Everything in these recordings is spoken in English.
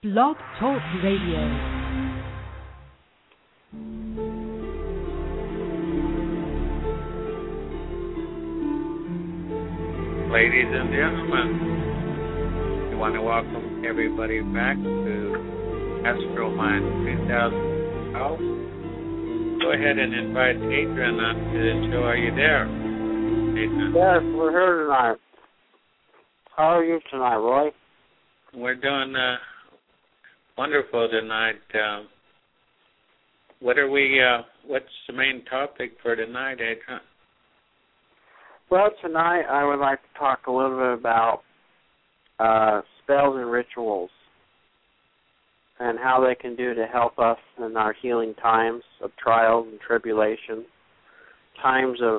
Blog Talk Radio. Ladies and gentlemen, we want to welcome everybody back to Astro Mind 3012. Go ahead and invite Adrian onto the show. Are you there, Adrian? Yes, we're here tonight. How are you tonight, Roy? We're doing wonderful tonight. What's the main topic for tonight, Adrian? Well, tonight I would like to talk a little bit about spells and rituals and how they can do to help us in our healing times of trials and tribulation, times of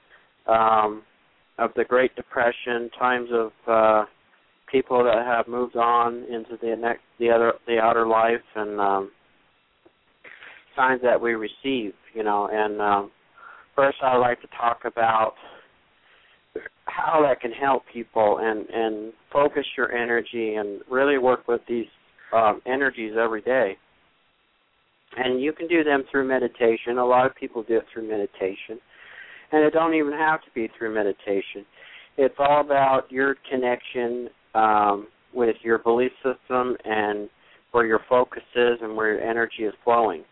the Great Depression, times of people that have moved on into the outer life, and signs that we receive, And first, I'd like to talk about how that can help people and focus your energy and really work with these energies every day. And you can do them through meditation. A lot of people do it through meditation. And it don't even have to be through meditation. It's all about your connection with your belief system and where your focus is and where your energy is flowing.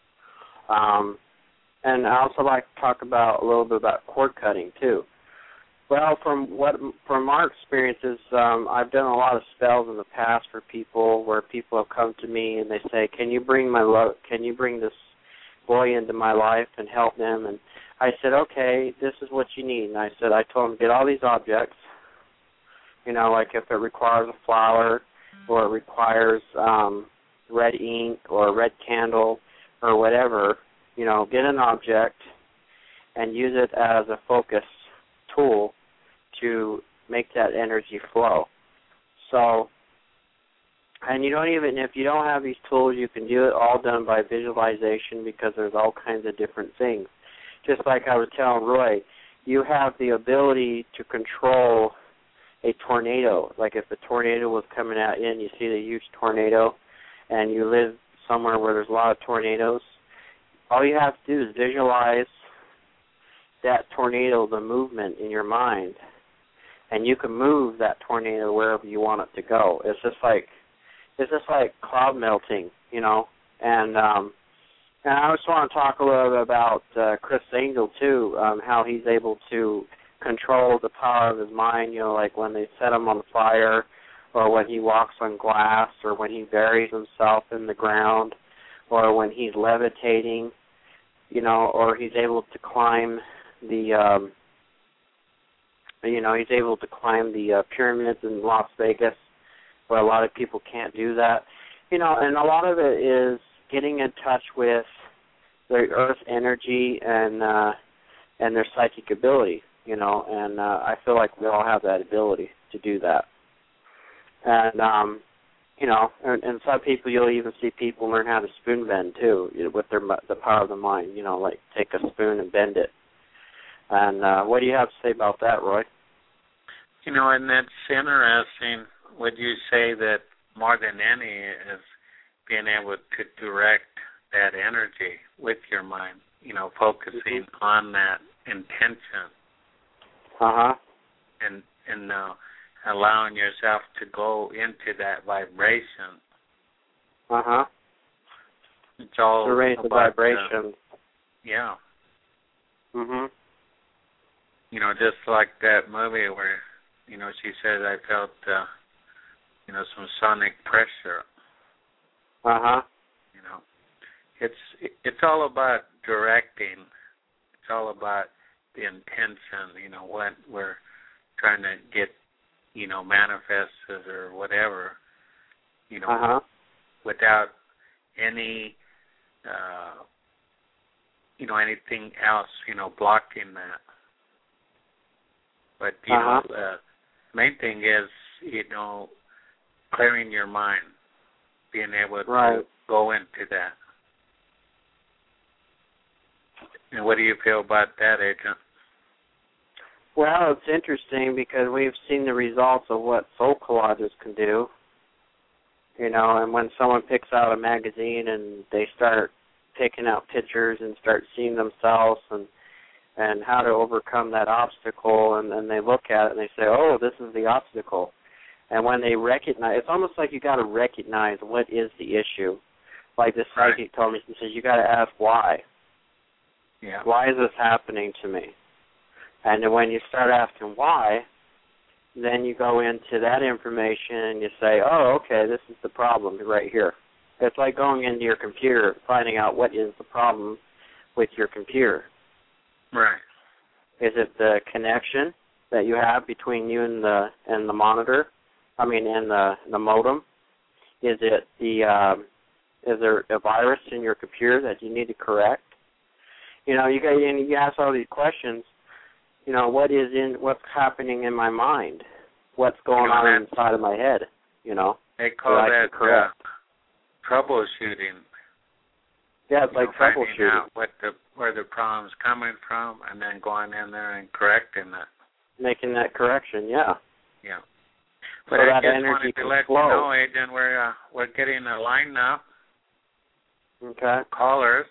And I also like to talk about a little bit about cord cutting too. Well, from our experiences, I've done a lot of spells in the past for people where people have come to me and they say, "Can you bring this boy into my life and help them?" And I said, "Okay, this is what you need." And I told them, get all these objects. Like if it requires a flower or it requires red ink or a red candle or whatever, get an object and use it as a focus tool to make that energy flow. So, and if you don't have these tools, you can do it all done by visualization because there's all kinds of different things. Just like I was telling Roy, you have the ability to control a tornado. Like if a tornado was coming at you and you see the huge tornado and you live somewhere where there's a lot of tornadoes, all you have to do is visualize that tornado, the movement in your mind, and you can move that tornado wherever you want it to go. It's just like cloud melting, And I just want to talk a little bit about Chris Angel too, how he's able to control the power of his mind. Like when they set him on fire, or when he walks on glass, or when he buries himself in the ground, or when he's levitating, or he's able to climb the pyramids in Las Vegas, where a lot of people can't do that. And a lot of it is getting in touch with the earth energy and their psychic ability, and I feel like we all have that ability to do that. And and some people, you'll even see people learn how to spoon bend too, with the power of the mind. Like take a spoon and bend it. And what do you have to say about that, Roy? And that's interesting. Would you say that more than any is being able to direct that energy with your mind, focusing on that intention. And allowing yourself to go into that vibration. It's all to raise the vibration. Yeah. Just like that movie where, she says, I felt, some sonic pressure. It's all about directing. It's all about the intention, what we're trying to get, manifested or whatever, without any, anything else, blocking that. But, the main thing is, clearing your mind, being able to go into that. And what do you feel about that, Agent? Well, it's interesting because we've seen the results of what soul collages can do. You know, and when someone picks out a magazine and they start picking out pictures and start seeing themselves and how to overcome that obstacle, and then they look at it and they say, oh, this is the obstacle. And when they recognize, it's almost like you got to recognize what is the issue. Like the psychic told me, he says, you got to ask why. Yeah. Why is this happening to me? And then when you start asking why, then you go into that information and you say, oh, okay, this is the problem right here. It's like going into your computer, finding out what is the problem with your computer. Right. Is it the connection that you have between you and the monitor? I mean, and the modem? Is it is there a virus in your computer that you need to correct? You know, you ask all these questions. You know, what's happening in my mind? What's going on inside of my head? You know, they call that troubleshooting. Yeah, it's like troubleshooting. Finding out where the problem's coming from, and then going in there and correcting it. Making that correction, yeah. Yeah. But so I just energy wanted to can let flow. you know, Adrian, we're getting a line now. Okay. Callers.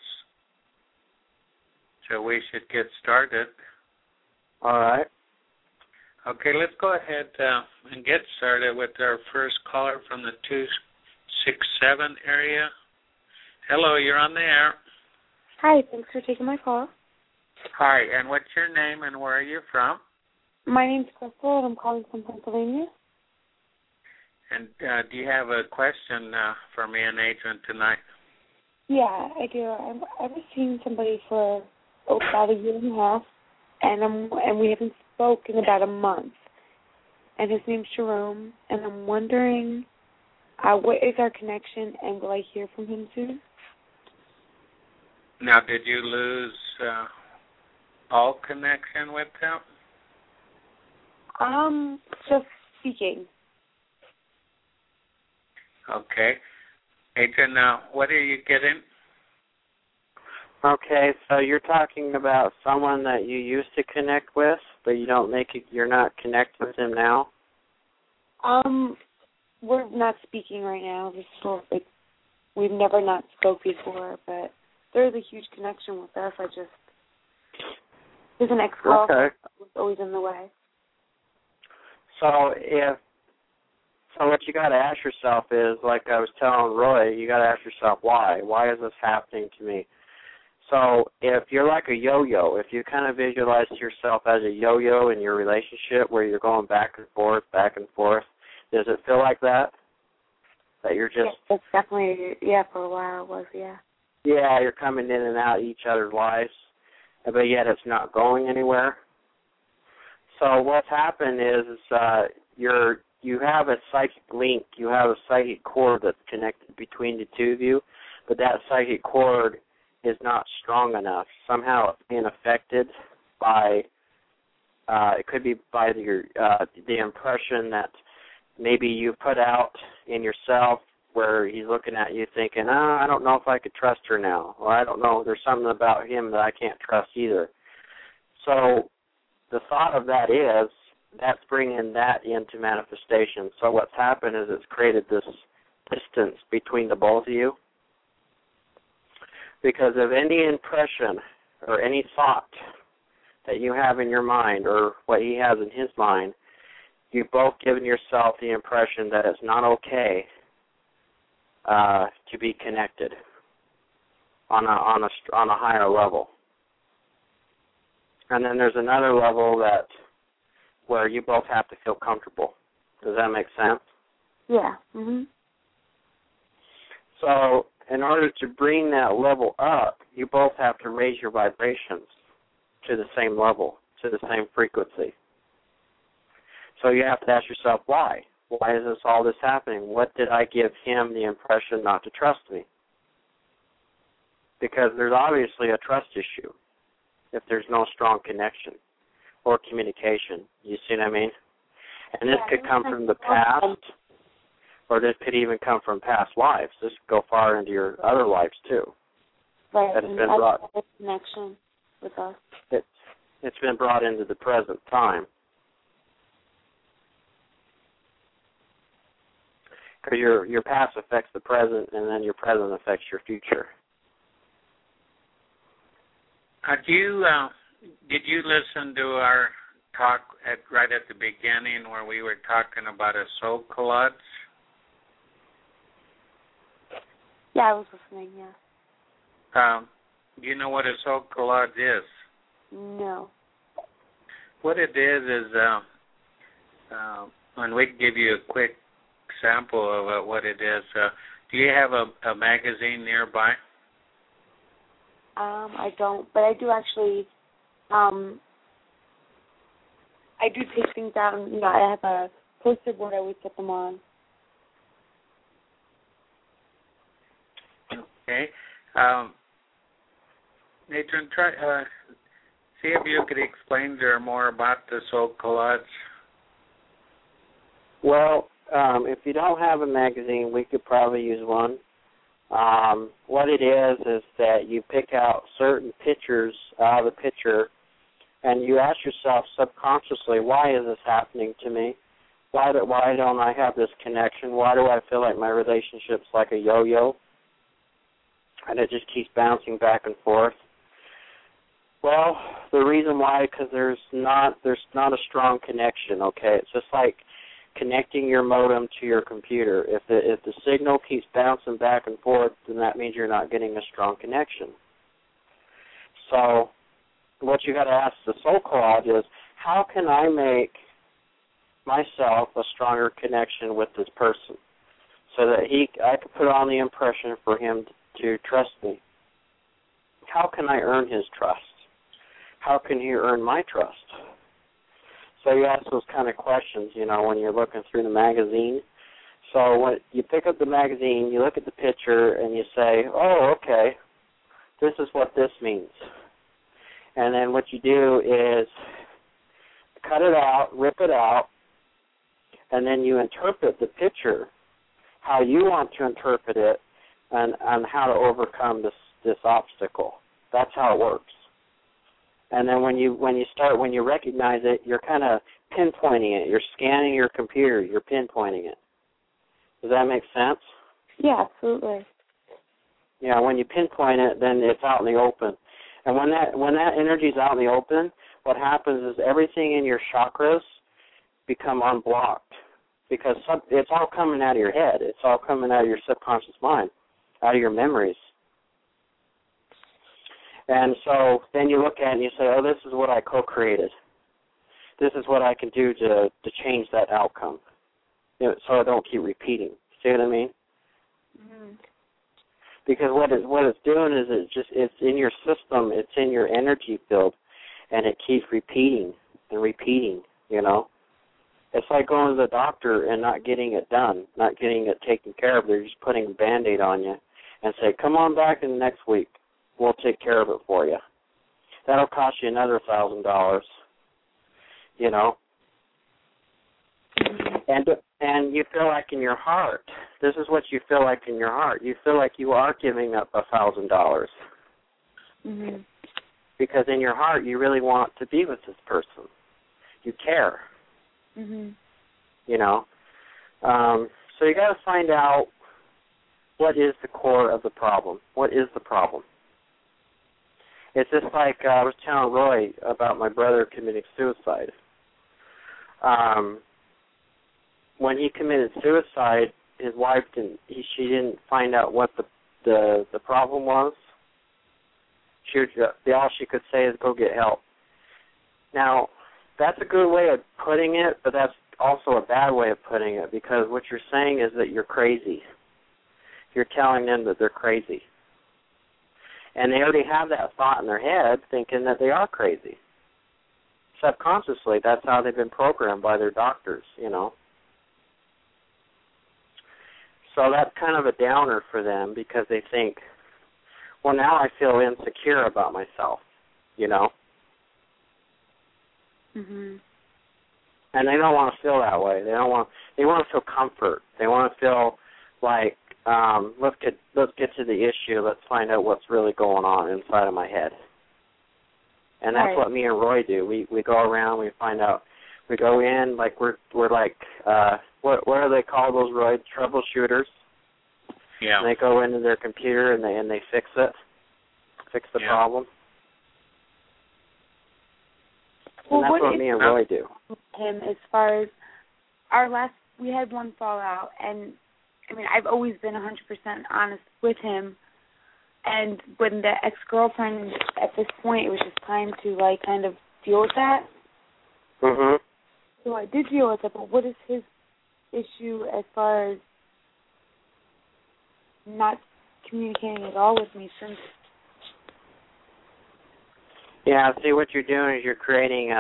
So we should get started. All right. Okay, let's go ahead and get started with our first caller from the 267 area. Hello, you're on the air. Hi, thanks for taking my call. Hi, and what's your name and where are you from? My name's Crystal, and I'm calling from Pennsylvania. And do you have a question for me and Adrian tonight? Yeah, I do. I was seeing somebody for about a year and a half, and we haven't spoken in about a month. And his name's Jerome, and I'm wondering what is our connection, and will I hear from him soon? Now, did you lose all connection with him? Just speaking. Okay. Adrian, now, what are you getting? Okay, so you're talking about someone that you used to connect with, but you're not connected with him now? We're not speaking right now. We've never not spoke before, but there's a huge connection with us. There's an ex-girlfriend was always in the way. So what you got to ask yourself is, like I was telling Roy, you got to ask yourself why. Why is this happening to me? So if you're like a yo-yo, if you kind of visualize yourself as a yo-yo in your relationship where you're going back and forth, does it feel like that? That you're just... Yeah, it's definitely, for a while it was, yeah. Yeah, you're coming in and out of each other's lives, but yet it's not going anywhere. So what's happened is you have a psychic link, you have a psychic cord that's connected between the two of you, but that psychic cord is not strong enough. Somehow it's being affected by, it could be by the impression that maybe you put out in yourself where he's looking at you thinking, I don't know if I could trust her now, or I don't know, there's something about him that I can't trust either. So the thought of that is, that's bringing that into manifestation. So what's happened is it's created this distance between the both of you. Because of any impression or any thought that you have in your mind or what he has in his mind, you've both given yourself the impression that it's not okay to be connected on a higher level. And then there's another level where you both have to feel comfortable. Does that make sense? Yeah. Mhm. So in order to bring that level up, you both have to raise your vibrations to the same level, to the same frequency. So you have to ask yourself, why? Why is all this happening? What did I give him the impression not to trust me? Because there's obviously a trust issue if there's no strong connection or communication. You see what I mean? And this could come from the past, or this could even come from past lives. This could go far into your other lives too. Right. That's been brought. Connection with us. It's been brought into the present time. Because your past affects the present, and then your present affects your future. Did you listen to our talk right at the beginning where we were talking about a soul collage? Yeah, I was listening, yeah. Do you know what a soul collage is? No. What it is and we can give you a quick sample of what it is. Do you have a magazine nearby? I don't, but I do actually, I do take things out, and, I have a poster board I always put them on. Okay. Nathan, try see if you could explain to her more about the soul collage. Well, if you don't have a magazine, we could probably use one. What it is that you pick out certain pictures out of the picture, and you ask yourself subconsciously, why is this happening to me? Why don't I have this connection? Why do I feel like my relationship's like a yo-yo? And it just keeps bouncing back and forth. Well, the reason why, because there's not a strong connection, okay? It's just like connecting your modem to your computer. If the signal keeps bouncing back and forth, then that means you're not getting a strong connection. So what you got to ask the soul collage is, how can I make myself a stronger connection with this person so that I can put on the impression for him to trust me? How can I earn his trust? How can he earn my trust? So you ask those kind of questions, when you're looking through the magazine. So when you pick up the magazine, you look at the picture, and you say, oh, okay, this is what this means. And then what you do is cut it out, rip it out, and then you interpret the picture how you want to interpret it and how to overcome this obstacle. That's how it works. And then when you recognize it, you're kind of pinpointing it. You're scanning your computer. You're pinpointing it. Does that make sense? Yeah, absolutely. Yeah, when you pinpoint it, then it's out in the open. And when that energy's out in the open, what happens is everything in your chakras become unblocked because it's all coming out of your head. It's all coming out of your subconscious mind, out of your memories. And so then you look at it and you say, oh, this is what I co-created. This is what I can do to change that outcome, so I don't keep repeating. See what I mean? Mm-hmm. Because what it's doing is it's in your system, it's in your energy field, and it keeps repeating and repeating, It's like going to the doctor and not getting it done, not getting it taken care of. They're just putting a Band-Aid on you and say, come on back in the next week. We'll take care of it for you. That'll cost you another $1,000, And you feel like in your heart, this is what you feel like in your heart. You feel like you are giving up $1,000. Mm-hmm. Because in your heart, you really want to be with this person. You care. Mm-hmm. So you got to find out what is the core of the problem. What is the problem? It's just like I was telling Roy about my brother committing suicide. When he committed suicide, his wife she didn't find out what the problem was. All she could say is go get help. Now, that's a good way of putting it, but that's also a bad way of putting it because what you're saying is that you're crazy. You're telling them that they're crazy. And they already have that thought in their head thinking that they are crazy. Subconsciously, that's how they've been programmed by their doctors, So that's kind of a downer for them because they think, well, now I feel insecure about myself, Mm-hmm. And they don't want to feel that way. They want to feel comfort. They want to feel like, let's get to the issue. Let's find out what's really going on inside of my head. And that's right. what me and Roy do. We go around, we find out We go in like we're like what do they call those roid troubleshooters? Yeah. And they go into their computer and they fix the problem. Well, and that's what me and Roy do. Him, as far as we had one fallout, and I mean, I've always been 100% honest with him. And when the ex-girlfriend, at this point, it was just time to like kind of deal with that. Mhm. So I did deal with it, but what is his issue as far as not communicating at all with me since? Yeah, see what you're doing is you're creating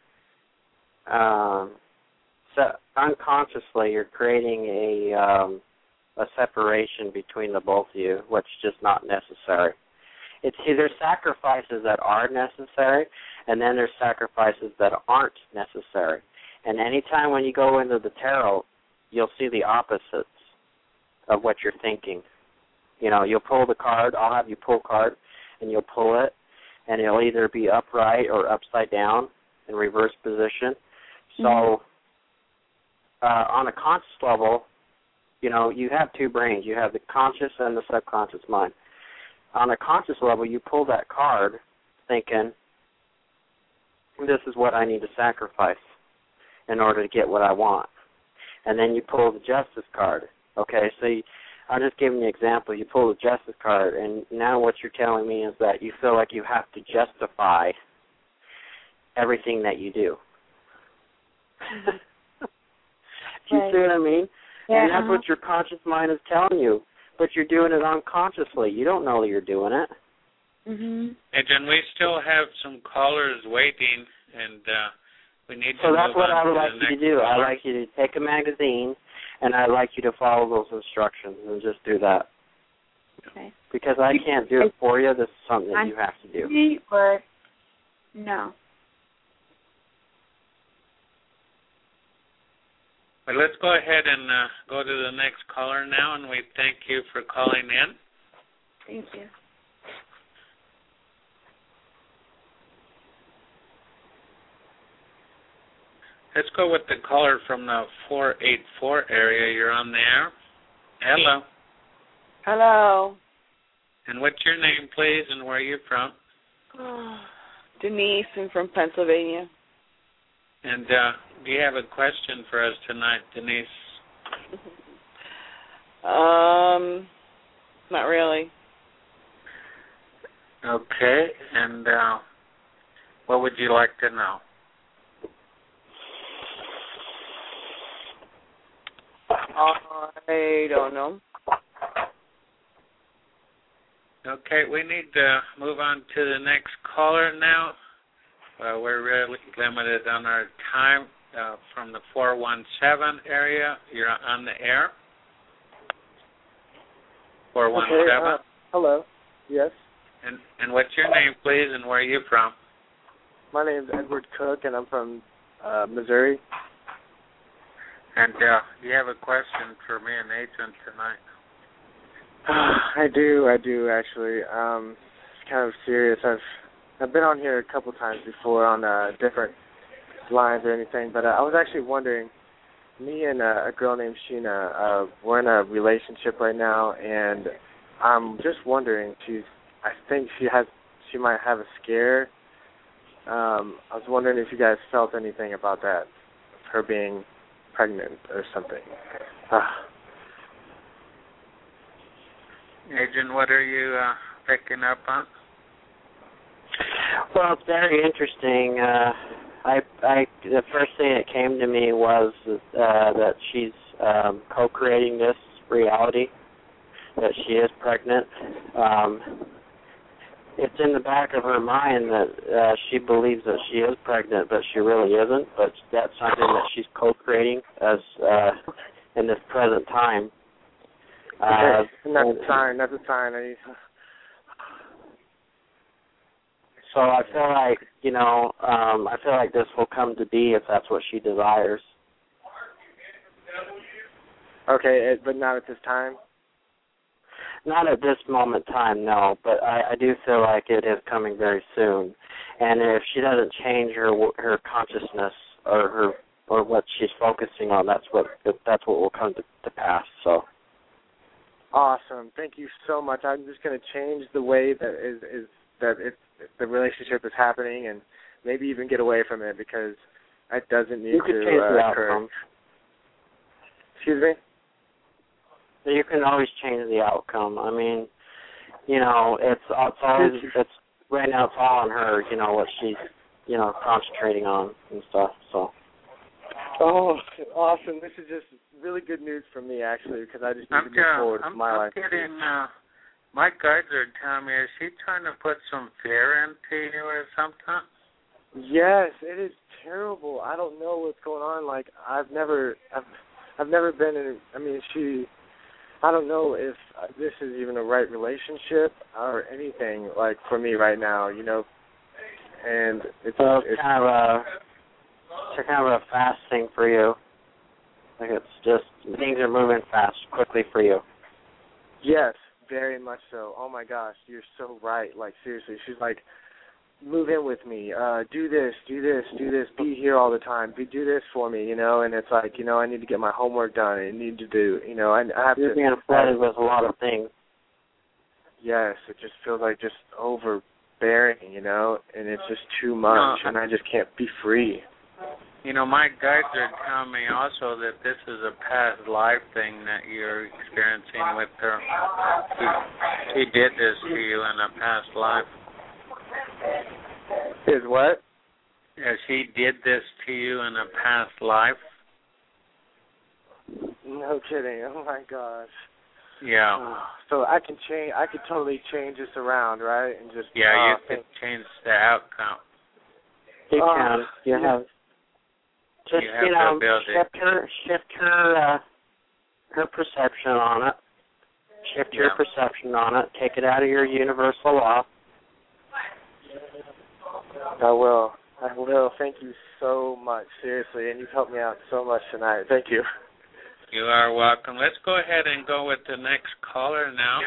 unconsciously you're creating a separation between the both of you, which is just not necessary. There's sacrifices that are necessary, and then there's sacrifices that aren't necessary. And anytime when you go into the tarot, you'll see the opposites of what you're thinking. You know, you'll pull the card, I'll have you pull a card, and you'll pull it, and it'll either be upright or upside down in reverse position. So on a conscious level, you know, you have two brains. You have the conscious and the subconscious mind. On a conscious level, you pull that card thinking, this is what I need to sacrifice in order to get what I want. And then you pull the justice card. Okay, so I'm just giving you an example. You pull the justice card, and now what you're telling me is that you feel like you have to justify everything that you do. Do you see what I mean? Yeah, and that's what your conscious mind is telling you, but you're doing it unconsciously. You don't know that you're doing it. Mhm. And then we still have some callers waiting, and we need to So move that's what on I would to like the you to next do. caller. I'd like you to take a magazine, and I'd like you to follow those instructions and just do that. Okay. Because I can't do it for you. This is something that you have to do. Or no. But let's go ahead and go to the next caller now, and we thank you for calling in. Thank you. Let's go with the caller from the 484 area. You're on the air. Hello. Hello. And what's your name, please, and where are you from? Denise, I'm from Pennsylvania. And do you have a question for us tonight, Denise? Not really. Okay. And what would you like to know? I don't know. Okay, we need to move on to the next caller now. We're really limited on our time. From the 417 area, you're on the air. 417. Okay, hello. Yes. And what's your name, please, and where are you from? My name is Edward Cook, and I'm from Missouri. And do you have a question for me and Agent tonight? I do actually. It's kind of serious. I've been on here a couple times before on different lines or anything, but I was actually wondering, me and a girl named Sheena, we're in a relationship right now, and I'm just wondering, I think she might have a scare. I was wondering if you guys felt anything about that, her being pregnant or something. Agent, what are you picking up on? Well, it's very interesting. The first thing that came to me was that she's co-creating this reality, that she is pregnant. It's in the back of her mind that she believes that she is pregnant, but she really isn't. But that's something that she's co-creating as in this present time. Okay, and that's a sign. That's a sign. So I feel like, I feel like this will come to be if that's what she desires. Okay, but not at this time? Not at this moment in time, no, but I do feel like it is coming very soon. And if she doesn't change her consciousness or or what she's focusing on, that's what will come to pass. So. Awesome. Thank you so much. I'm just going to change the way that the relationship is happening, and maybe even get away from it, because that doesn't need to occur. Excuse me? You can always change the outcome. I mean, it's right now it's all on her. What she's concentrating on and stuff. So. Oh, awesome! This is just really good news for me, actually, because I just need to move forward with my life. My guides are telling me, is she trying to put some fear into you or something? Yes, it is terrible. I don't know what's going on. Like, I've never been in. I mean, I don't know if this is even a right relationship or anything, like, for me right now. And it's kind of a fast thing for you. Like, it's just things are moving quickly for you. Yes, very much so. Oh my gosh, you're so right. Like, seriously, she's like, move in with me. Do this. Be here all the time. Do this for me. And it's like, I need to get my homework done. I need to do. I have You're to. being flooded with a lot of things. Yes, it just feels like just overbearing. And it's just too much, and I just can't be free. My guides are telling me also that this is a past life thing that you're experiencing with her. She did this to you in a past life. Is what? Yeah, she did this to you in a past life. No kidding. Oh my gosh. Yeah. So I can change. I could totally change this around, right? And just you can change the outcome. You can. You have. Just shift her perception on it. Shift your perception on it. Take it out of your universal law. I will. Thank you so much, seriously, and you've helped me out so much tonight. Thank you. You are welcome. Let's go ahead and go with the next caller now.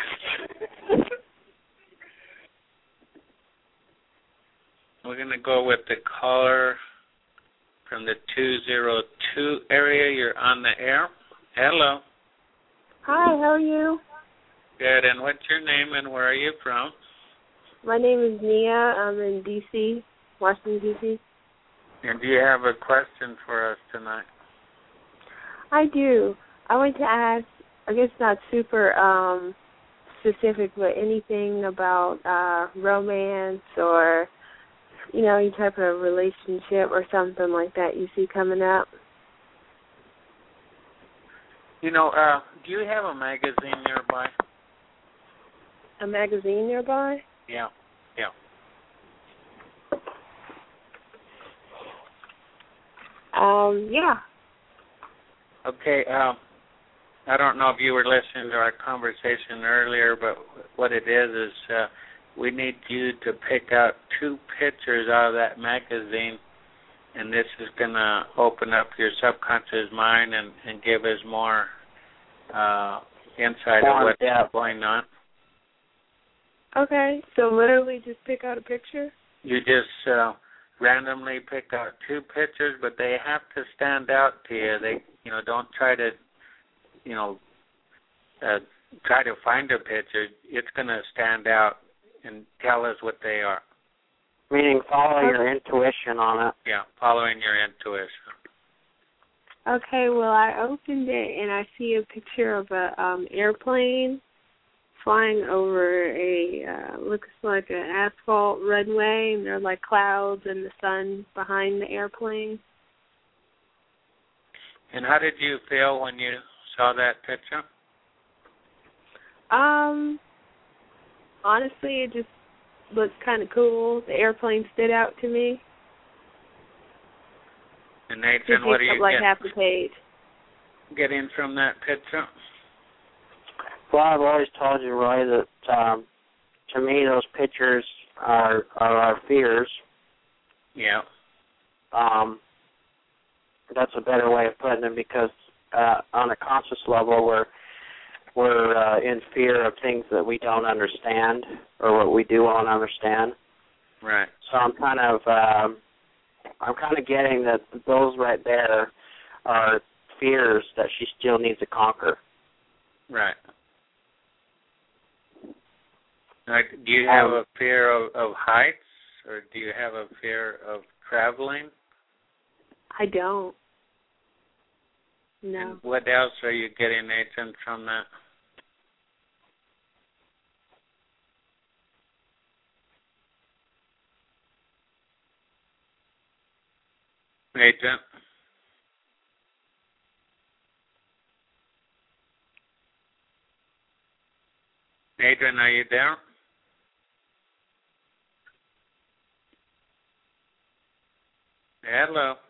We're going to go with the caller from the 202 area. You're on the air. Hello. Hi, how are you? Good. And what's your name and where are you from? My name is Nia. I'm in D.C., Washington, D.C. And do you have a question for us tonight? I do. I want to ask, I guess not super specific, but anything about romance or any type of relationship or something like that you see coming up? Do you have a magazine nearby? A magazine nearby? Yeah. Yeah. Okay, I don't know if you were listening to our conversation earlier, but what it is we need you to pick out 2 pictures out of that magazine, and this is going to open up your subconscious mind and give us more insight of what's going on. Okay, so literally just pick out a picture? You just randomly pick out 2 pictures, but they have to stand out to you. They, don't try to, try to find a picture. It's going to stand out and tell us what they are. Meaning follow your intuition on it. Yeah, following your intuition. Okay, well, I opened it and I see a picture of a airplane flying over looks like an asphalt runway, and there are like clouds and the sun behind the airplane. And how did you feel when you saw that picture? Honestly, it just looked kind of cool. The airplane stood out to me. And Nathan, what do you like half the page. Getting from that picture? Well, I've always told you, Roy, that to me those pictures are our fears. Yeah. That's a better way of putting it, because on a conscious level we're in fear of things that we don't understand or what we do won't understand. Right. So I'm kind of I'm kind of getting that those right there are fears that she still needs to conquer. Right. Like, do you have a fear of heights, or do you have a fear of traveling? I don't. No. And what else are you getting, Nathan, from that? Nathan? Nathan, are you there? Hello.